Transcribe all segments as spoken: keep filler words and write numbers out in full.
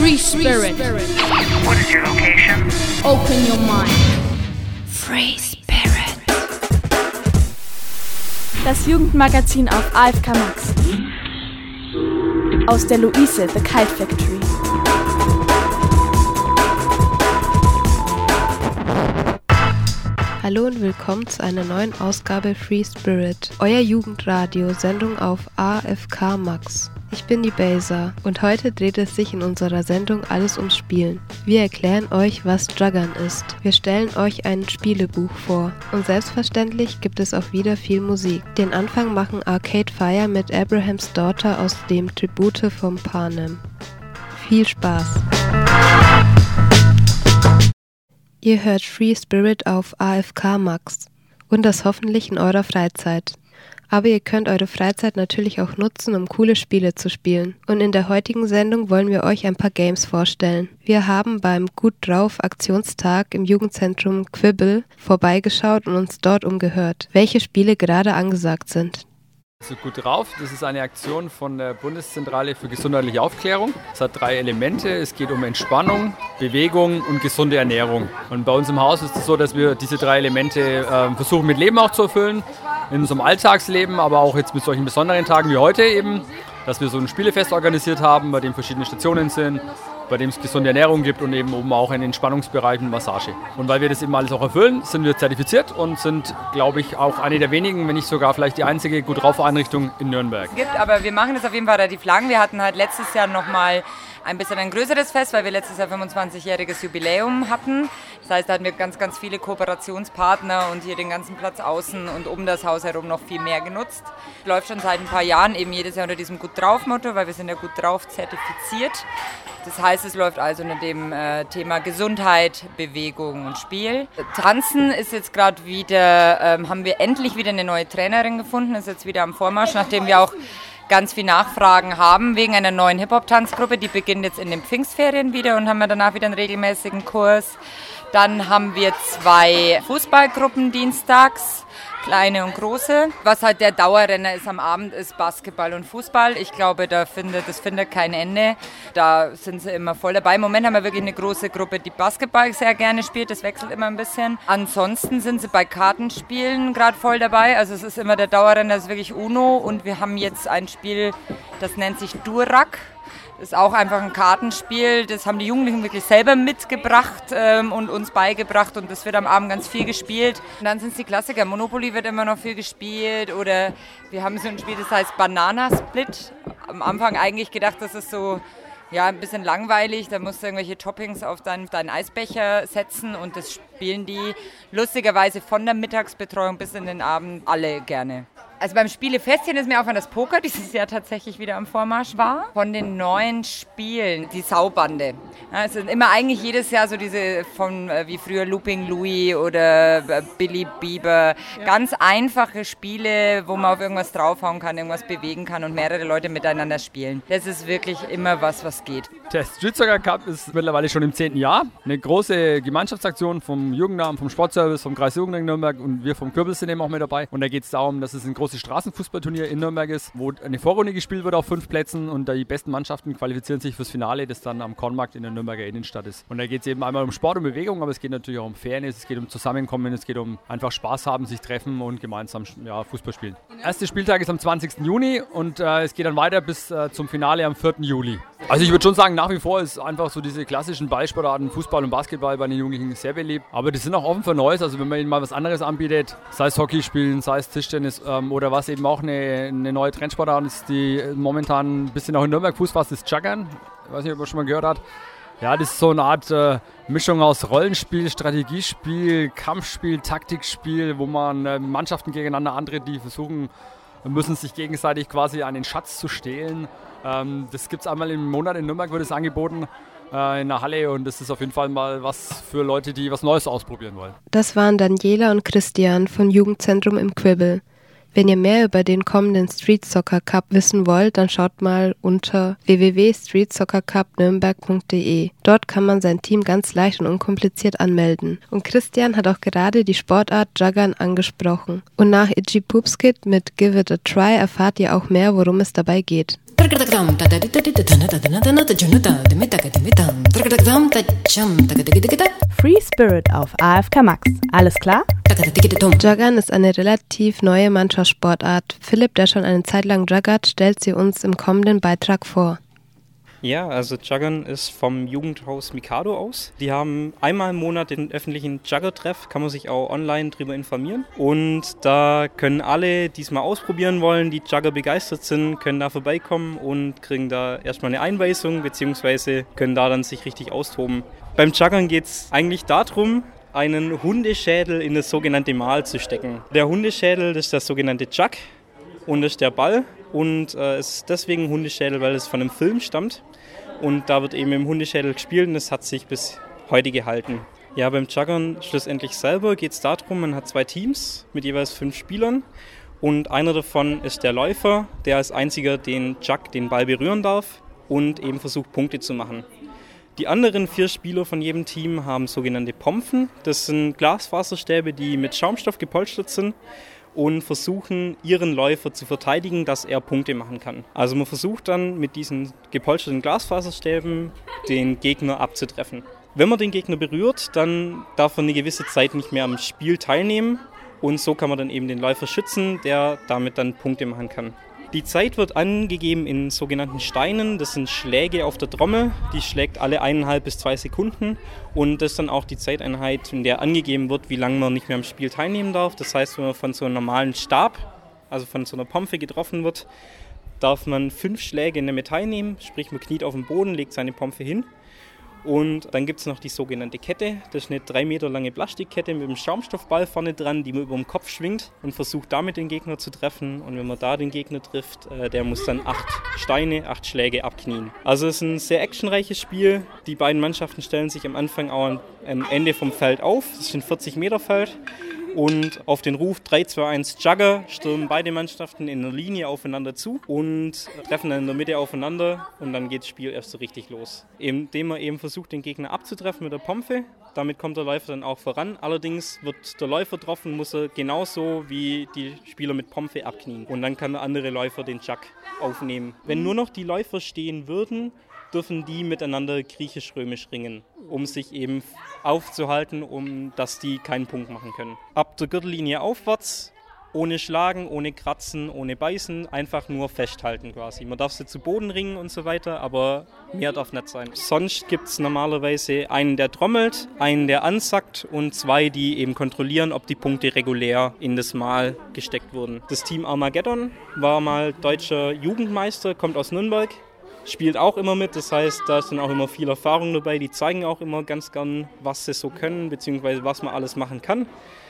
Free Spirit. What is your location? Open your mind. Free Spirit. Das Jugendmagazin auf A F K Max. Aus der Luise, The Kite Factory. Hallo und willkommen zu einer neuen Ausgabe Free Spirit, euer Jugendradio-Sendung auf A F K Max. Ich bin die Beza und heute dreht es sich in unserer Sendung alles ums Spielen. Wir erklären euch, was Juggern ist. Wir stellen euch ein Spielebuch vor. Und selbstverständlich gibt es auch wieder viel Musik. Den Anfang machen Arcade Fire mit Abraham's Daughter aus dem Tribute vom Panem. Viel Spaß! Ihr hört Free Spirit auf A F K Max und das hoffentlich in eurer Freizeit. Aber ihr könnt eure Freizeit natürlich auch nutzen, um coole Spiele zu spielen. Und in der heutigen Sendung wollen wir euch ein paar Games vorstellen. Wir haben beim Gut Drauf Aktionstag im Jugendzentrum Quibble vorbeigeschaut und uns dort umgehört, welche Spiele gerade angesagt sind. So Gut Drauf, das ist eine Aktion von der Bundeszentrale für gesundheitliche Aufklärung. Es hat drei Elemente. Es geht um Entspannung, Bewegung und gesunde Ernährung. Und bei uns im Haus ist es so, dass wir diese drei Elemente äh, versuchen mit Leben auch zu erfüllen. In unserem Alltagsleben, aber auch jetzt mit solchen besonderen Tagen wie heute eben, dass wir so ein Spielefest organisiert haben, bei dem verschiedene Stationen sind, bei dem es gesunde Ernährung gibt und eben oben auch einen Entspannungsbereich und Massage. Und weil wir das eben alles auch erfüllen, sind wir zertifiziert und sind, glaube ich, auch eine der wenigen, wenn nicht sogar vielleicht die einzige Gut Drauf Einrichtung in Nürnberg. Gibt, aber wir machen das auf jeden Fall relativ lang. Wir hatten halt letztes Jahr nochmal ein bisschen ein größeres Fest, weil wir letztes Jahr fünfundzwanzigjähriges Jubiläum hatten. Das heißt, da hatten wir ganz, ganz viele Kooperationspartner und hier den ganzen Platz außen und um das Haus herum noch viel mehr genutzt. Läuft schon seit ein paar Jahren eben jedes Jahr unter diesem Gut Drauf-Motto, weil wir sind ja Gut Drauf zertifiziert. Das heißt, es läuft also unter dem äh, Thema Gesundheit, Bewegung und Spiel. Tanzen ist jetzt gerade wieder, ähm, haben wir endlich wieder eine neue Trainerin gefunden, ist jetzt wieder am Vormarsch, nachdem wir auch ganz viel Nachfragen haben wegen einer neuen Hip-Hop-Tanzgruppe. Die beginnt jetzt in den Pfingstferien wieder und haben wir danach wieder einen regelmäßigen Kurs. Dann haben wir zwei Fußballgruppen dienstags, kleine und große. Was halt der Dauerrenner ist am Abend, ist Basketball und Fußball. Ich glaube, da findet, das findet kein Ende. Da sind sie immer voll dabei. Im Moment haben wir wirklich eine große Gruppe, die Basketball sehr gerne spielt. Das wechselt immer ein bisschen. Ansonsten sind sie bei Kartenspielen gerade voll dabei. Also es ist immer der Dauerrenner, das ist wirklich Uno. Und wir haben jetzt ein Spiel, das nennt sich Durak. Das ist auch einfach ein Kartenspiel, das haben die Jugendlichen wirklich selber mitgebracht ähm, und uns beigebracht und das wird am Abend ganz viel gespielt. Und dann sind es die Klassiker, Monopoly wird immer noch viel gespielt oder wir haben so ein Spiel, das heißt Banana Split. Am Anfang eigentlich gedacht, das ist so ja, ein bisschen langweilig, da musst du irgendwelche Toppings auf deinen, deinen Eisbecher setzen und das spielen die lustigerweise von der Mittagsbetreuung bis in den Abend alle gerne. Also beim Spielefestchen ist mir aufgefallen, dass Poker dieses Jahr tatsächlich wieder am Vormarsch war. Von den neuen Spielen, die Saubande. Ja, es sind immer eigentlich jedes Jahr so diese von äh, wie früher Looping Louis oder äh, Billy Bieber. Ja. Ganz einfache Spiele, wo man auf irgendwas draufhauen kann, irgendwas bewegen kann und mehrere Leute miteinander spielen. Das ist wirklich immer was, was geht. Der Street Soccer Cup ist mittlerweile schon im zehnten Jahr. Eine große Gemeinschaftsaktion vom Jugendamt, vom Sportservice, vom Kreis Jugendring Nürnberg und wir vom Kürbel sind eben auch mit dabei. Und da geht es darum, dass es ein großes Straßenfußballturnier in Nürnberg ist, wo eine Vorrunde gespielt wird auf fünf Plätzen und die besten Mannschaften qualifizieren sich fürs Finale, das dann am Kornmarkt in der Nürnberger Innenstadt ist. Und da geht es eben einmal um Sport und Bewegung, aber es geht natürlich auch um Fairness, es geht um Zusammenkommen, es geht um einfach Spaß haben, sich treffen und gemeinsam ja, Fußball spielen. Der erste Spieltag ist am zwanzigsten Juni und äh, es geht dann weiter bis äh, zum Finale am vierten Juli. Also ich würde schon sagen, nach wie vor ist einfach so diese klassischen Ballsportarten, Fußball und Basketball bei den Jugendlichen sehr beliebt. Aber die sind auch offen für Neues, also wenn man ihnen mal was anderes anbietet, sei es Hockey spielen, sei es Tischtennis ähm, oder was eben auch eine, eine neue Trendsportart ist, die momentan ein bisschen auch in Nürnberg Fuß fasst, ist Juggern. Ich weiß nicht, ob man schon mal gehört hat. Ja, das ist so eine Art äh, Mischung aus Rollenspiel, Strategiespiel, Kampfspiel, Taktikspiel, wo man äh, Mannschaften gegeneinander antritt, die versuchen, müssen sich gegenseitig quasi einen Schatz zu stehlen. Ähm, das gibt es einmal im Monat in Nürnberg, wird es angeboten äh, in der Halle und das ist auf jeden Fall mal was für Leute, die was Neues ausprobieren wollen. Das waren Daniela und Christian von Jugendzentrum im Quibble. Wenn ihr mehr über den kommenden Street Soccer Cup wissen wollt, dann schaut mal unter w w w punkt street soccer cup nürnberg punkt d e. Dort kann man sein Team ganz leicht und unkompliziert anmelden. Und Christian hat auch gerade die Sportart Juggern angesprochen. Und nach Itchy Poops Kid mit Give It a Try erfahrt ihr auch mehr, worum es dabei geht. Free Spirit auf A F K Max. Alles klar? Joggern ist eine relativ neue Mannschaftssportart. Philipp, der schon eine Zeit lang joggert, stellt sie uns im kommenden Beitrag vor. Ja, also Joggern ist vom Jugendhaus Mikado aus. Die haben einmal im Monat den öffentlichen Jogger-Treff, kann man sich auch online drüber informieren. Und da können alle, die es mal ausprobieren wollen, die Jogger begeistert sind, können da vorbeikommen und kriegen da erstmal eine Einweisung, beziehungsweise können da dann sich richtig austoben. Beim Joggern geht es eigentlich darum, einen Hundeschädel in das sogenannte Mal zu stecken. Der Hundeschädel, das ist der sogenannte Jug und das ist der Ball. Und äh, es ist deswegen ein Hundeschädel, weil es von einem Film stammt. Und da wird eben im Hundeschädel gespielt und das hat sich bis heute gehalten. Ja, beim Joggern schlussendlich selber geht es darum, man hat zwei Teams mit jeweils fünf Spielern. Und einer davon ist der Läufer, der als einziger den Jug, den Ball berühren darf und eben versucht, Punkte zu machen. Die anderen vier Spieler von jedem Team haben sogenannte Pompen. Das sind Glasfaserstäbe, die mit Schaumstoff gepolstert sind und versuchen, ihren Läufer zu verteidigen, dass er Punkte machen kann. Also man versucht dann mit diesen gepolsterten Glasfaserstäben den Gegner abzutreffen. Wenn man den Gegner berührt, dann darf er eine gewisse Zeit nicht mehr am Spiel teilnehmen und so kann man dann eben den Läufer schützen, der damit dann Punkte machen kann. Die Zeit wird angegeben in sogenannten Steinen, das sind Schläge auf der Trommel, die schlägt alle eineinhalb bis zwei Sekunden und das ist dann auch die Zeiteinheit, in der angegeben wird, wie lange man nicht mehr am Spiel teilnehmen darf. Das heißt, wenn man von so einem normalen Stab, also von so einer Pompe getroffen wird, darf man fünf Schläge nicht mehr teilnehmen, sprich man kniet auf den Boden, legt seine Pompe hin. Und dann gibt es noch die sogenannte Kette. Das ist eine drei Meter lange Plastikkette mit einem Schaumstoffball vorne dran, die man über dem Kopf schwingt und versucht damit den Gegner zu treffen. Und wenn man da den Gegner trifft, äh, der muss dann acht Steine, acht Schläge abknien. Also es ist ein sehr actionreiches Spiel. Die beiden Mannschaften stellen sich am Anfang auch am Ende vom Feld auf. Das ist ein vierzig Meter Feld. Und auf den Ruf drei, zwei, eins Jugger stürmen beide Mannschaften in einer Linie aufeinander zu und treffen dann in der Mitte aufeinander und dann geht das Spiel erst so richtig los. Indem man eben versucht, den Gegner abzutreffen mit der Pompe, damit kommt der Läufer dann auch voran. Allerdings wird der Läufer getroffen, muss er genauso wie die Spieler mit Pompe abknien. Und dann kann der andere Läufer den Jug aufnehmen. Wenn nur noch die Läufer stehen würden, dürfen die miteinander griechisch-römisch ringen, um sich eben aufzuhalten, um dass die keinen Punkt machen können. Ab der Gürtellinie aufwärts, ohne Schlagen, ohne Kratzen, ohne Beißen, einfach nur festhalten quasi. Man darf sie zu Boden ringen und so weiter, aber mehr darf nicht sein. Sonst gibt es normalerweise einen, der trommelt, einen, der ansackt und zwei, die eben kontrollieren, ob die Punkte regulär in das Mal gesteckt wurden. Das Team Armageddon war mal deutscher Jugendmeister, kommt aus Nürnberg. Spielt auch immer mit, das heißt, da ist dann auch immer viel Erfahrung dabei. Die zeigen auch immer ganz gern, was sie so können, beziehungsweise was man alles machen kann.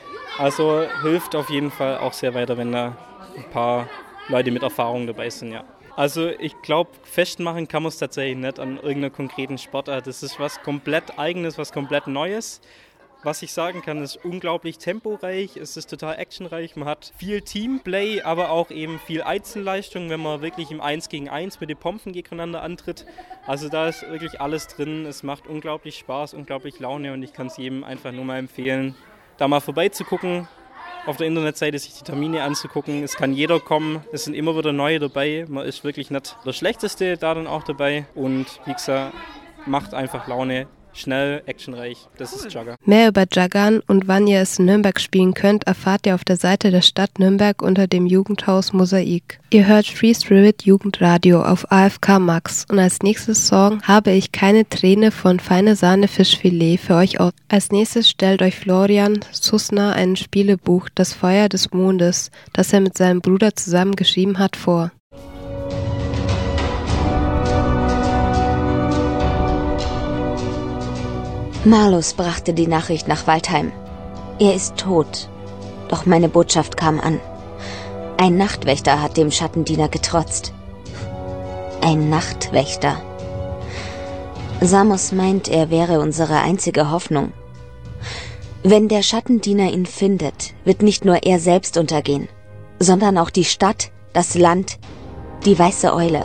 Also hilft auf jeden Fall auch sehr weiter, wenn da ein paar Leute mit Erfahrung dabei sind, ja. Also ich glaube, festmachen kann man es tatsächlich nicht an irgendeiner konkreten Sportart. Das ist was komplett Eigenes, was komplett Neues. Was ich sagen kann, ist unglaublich temporeich, es ist total actionreich, man hat viel Teamplay, aber auch eben viel Einzelleistung, wenn man wirklich im eins gegen eins mit den Pompen gegeneinander antritt. Also da ist wirklich alles drin, es macht unglaublich Spaß, unglaublich Laune und ich kann es jedem einfach nur mal empfehlen, da mal vorbeizugucken, auf der Internetseite sich die Termine anzugucken. Es kann jeder kommen, es sind immer wieder neue dabei, man ist wirklich nicht der Schlechteste da dann auch dabei und wie gesagt, macht einfach Laune. Schnell, actionreich, das ist Jugger. Mehr über Juggern und wann ihr es in Nürnberg spielen könnt, erfahrt ihr auf der Seite der Stadt Nürnberg unter dem Jugendhaus Mosaik. Ihr hört Free Spirit Jugendradio auf A F K Max und als nächstes Song habe ich Keine Träne von Feine Sahne Fischfilet für euch aus. Als nächstes stellt euch Florian Sussner ein Spielebuch, Das Feuer des Mondes, das er mit seinem Bruder zusammen geschrieben hat, vor. Malus brachte die Nachricht nach Waldheim. Er ist tot. Doch meine Botschaft kam an. Ein Nachtwächter hat dem Schattendiener getrotzt. Ein Nachtwächter. Samos meint, er wäre unsere einzige Hoffnung. Wenn der Schattendiener ihn findet, wird nicht nur er selbst untergehen, sondern auch die Stadt, das Land, die weiße Eule.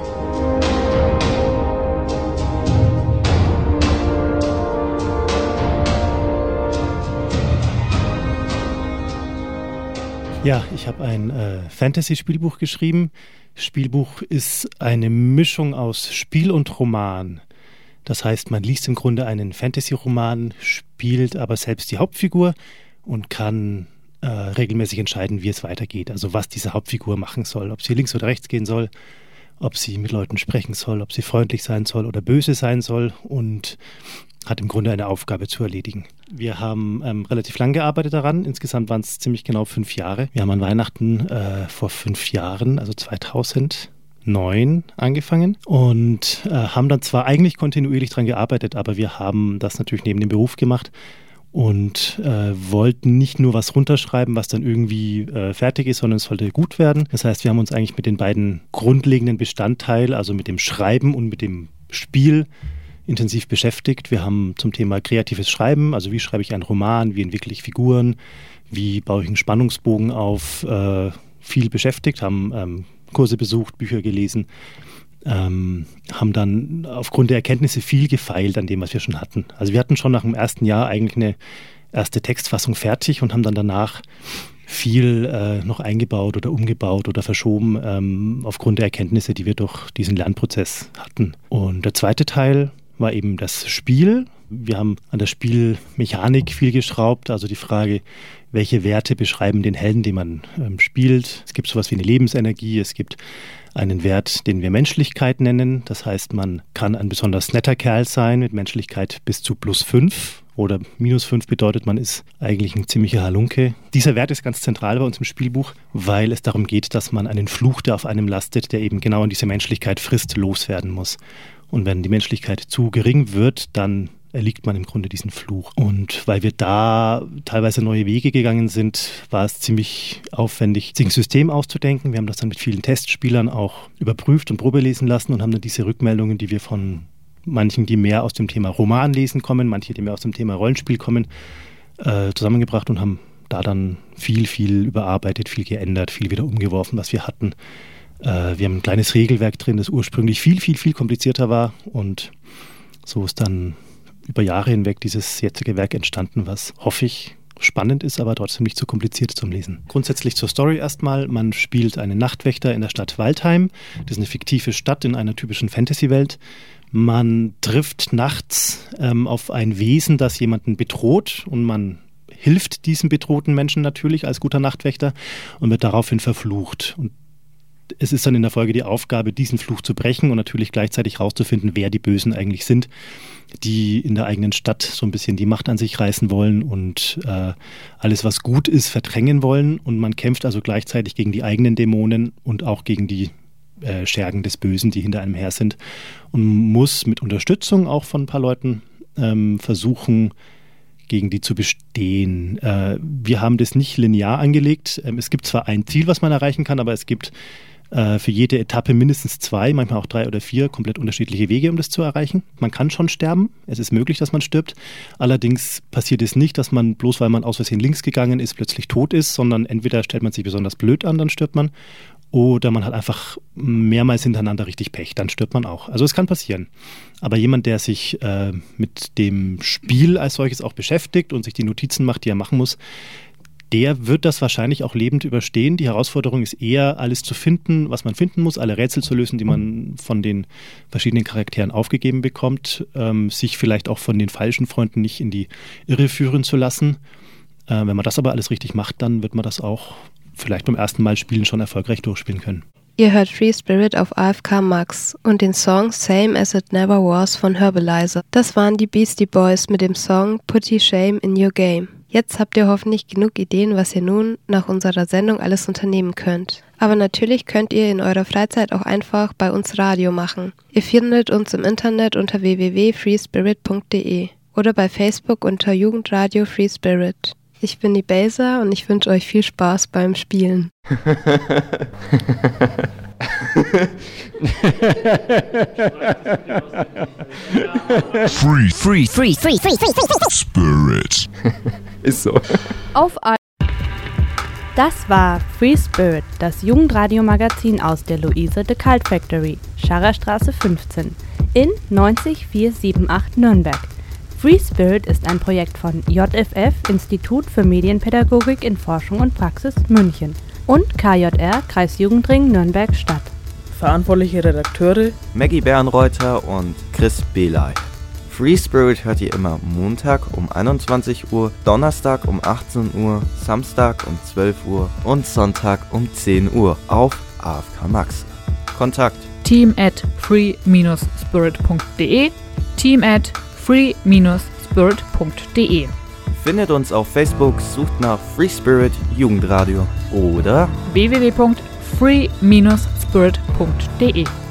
Ja, ich habe ein äh, Fantasy-Spielbuch geschrieben. Spielbuch ist eine Mischung aus Spiel und Roman. Das heißt, man liest im Grunde einen Fantasy-Roman, spielt aber selbst die Hauptfigur und kann äh, regelmäßig entscheiden, wie es weitergeht. Also was diese Hauptfigur machen soll, ob sie links oder rechts gehen soll, ob sie mit Leuten sprechen soll, ob sie freundlich sein soll oder böse sein soll und hat im Grunde eine Aufgabe zu erledigen. Wir haben ähm, relativ lang gearbeitet daran. Insgesamt waren es ziemlich genau fünf Jahre. Wir haben an Weihnachten äh, vor fünf Jahren, also zweitausendneun, angefangen und äh, haben dann zwar eigentlich kontinuierlich daran gearbeitet, aber wir haben das natürlich neben dem Beruf gemacht und äh, wollten nicht nur was runterschreiben, was dann irgendwie äh, fertig ist, sondern es sollte gut werden. Das heißt, wir haben uns eigentlich mit den beiden grundlegenden Bestandteilen, also mit dem Schreiben und mit dem Spiel, intensiv beschäftigt. Wir haben zum Thema kreatives Schreiben, also wie schreibe ich einen Roman, wie entwickle ich Figuren, wie baue ich einen Spannungsbogen auf, äh, viel beschäftigt, haben ähm, Kurse besucht, Bücher gelesen, ähm, haben dann aufgrund der Erkenntnisse viel gefeilt an dem, was wir schon hatten. Also wir hatten schon nach dem ersten Jahr eigentlich eine erste Textfassung fertig und haben dann danach viel äh, noch eingebaut oder umgebaut oder verschoben ähm, aufgrund der Erkenntnisse, die wir durch diesen Lernprozess hatten. Und der zweite Teil war eben das Spiel. Wir haben an der Spielmechanik viel geschraubt, also die Frage, welche Werte beschreiben den Helden, den man ähm, spielt. Es gibt sowas wie eine Lebensenergie, es gibt einen Wert, den wir Menschlichkeit nennen. Das heißt, man kann ein besonders netter Kerl sein mit Menschlichkeit bis zu plus fünf oder minus fünf bedeutet, man ist eigentlich ein ziemlicher Halunke. Dieser Wert ist ganz zentral bei uns im Spielbuch, weil es darum geht, dass man einen Fluch, der auf einem lastet, der eben genau in diese Menschlichkeit frisst, loswerden muss. Und wenn die Menschlichkeit zu gering wird, dann erliegt man im Grunde diesen Fluch. Und weil wir da teilweise neue Wege gegangen sind, war es ziemlich aufwendig, sich ein System auszudenken. Wir haben das dann mit vielen Testspielern auch überprüft und probelesen lassen und haben dann diese Rückmeldungen, die wir von manchen, die mehr aus dem Thema Romanlesen kommen, manche, die mehr aus dem Thema Rollenspiel kommen, äh, zusammengebracht und haben da dann viel, viel überarbeitet, viel geändert, viel wieder umgeworfen, was wir hatten. Wir haben ein kleines Regelwerk drin, das ursprünglich viel, viel, viel komplizierter war und so ist dann über Jahre hinweg dieses jetzige Werk entstanden, was, hoffe ich, spannend ist, aber trotzdem nicht zu kompliziert zum Lesen. Grundsätzlich zur Story erstmal. Man spielt einen Nachtwächter in der Stadt Waldheim. Das ist eine fiktive Stadt in einer typischen Fantasy-Welt. Man trifft nachts ähm, auf ein Wesen, das jemanden bedroht und man hilft diesem bedrohten Menschen natürlich als guter Nachtwächter und wird daraufhin verflucht. Und es ist dann in der Folge die Aufgabe, diesen Fluch zu brechen und natürlich gleichzeitig herauszufinden, wer die Bösen eigentlich sind, die in der eigenen Stadt so ein bisschen die Macht an sich reißen wollen und äh, alles, was gut ist, verdrängen wollen. Und man kämpft also gleichzeitig gegen die eigenen Dämonen und auch gegen die äh, Schergen des Bösen, die hinter einem her sind. Und muss mit Unterstützung auch von ein paar Leuten ähm, versuchen, gegen die zu bestehen. Äh, wir haben das nicht linear angelegt. Ähm, es gibt zwar ein Ziel, was man erreichen kann, aber es gibt äh, für jede Etappe mindestens zwei, manchmal auch drei oder vier komplett unterschiedliche Wege, um das zu erreichen. Man kann schon sterben. Es ist möglich, dass man stirbt. Allerdings passiert es nicht, dass man bloß, weil man aus Versehen links gegangen ist, plötzlich tot ist, sondern entweder stellt man sich besonders blöd an, dann stirbt man, oder man hat einfach mehrmals hintereinander richtig Pech, dann stirbt man auch. Also es kann passieren. Aber jemand, der sich äh, mit dem Spiel als solches auch beschäftigt und sich die Notizen macht, die er machen muss, der wird das wahrscheinlich auch lebend überstehen. Die Herausforderung ist eher, alles zu finden, was man finden muss, alle Rätsel zu lösen, die man von den verschiedenen Charakteren aufgegeben bekommt, ähm, sich vielleicht auch von den falschen Freunden nicht in die Irre führen zu lassen. Äh, wenn man das aber alles richtig macht, dann wird man das auch vielleicht beim ersten Mal spielen schon erfolgreich durchspielen können. Ihr hört Free Spirit auf A F K Max und den Song Same as It Never Was von Herbalizer. Das waren die Beastie Boys mit dem Song Putty Shame in Your Game. Jetzt habt ihr hoffentlich genug Ideen, was ihr nun nach unserer Sendung alles unternehmen könnt. Aber natürlich könnt ihr in eurer Freizeit auch einfach bei uns Radio machen. Ihr findet uns im Internet unter w w w punkt free spirit punkt d e oder bei Facebook unter Jugendradio Free Spirit. Ich bin die Beza und ich wünsche euch viel Spaß beim Spielen. Free, free, free, free, free, free, free, Spirit. Ist so. Auf A- Das war Free Spirit, das Jugendradio-Magazin aus der Luise de Cult Factory, Scharrerstraße fünfzehn, in neunzig vierhundertachtzig Nürnberg. Free Spirit ist ein Projekt von J F F, Institut für Medienpädagogik in Forschung und Praxis München, und K J R, Kreisjugendring Nürnberg-Stadt. Verantwortliche Redakteure Maggie Bärenreuter und Chris Belay. Free Spirit hört ihr immer Montag um einundzwanzig Uhr, Donnerstag um achtzehn Uhr, Samstag um zwölf Uhr und Sonntag um zehn Uhr auf A F K Max. Kontakt team at free dash spirit punkt de team at free dash spirit punkt de. Findet uns auf Facebook, sucht nach Free Spirit Jugendradio oder w w w punkt free dash spirit punkt de.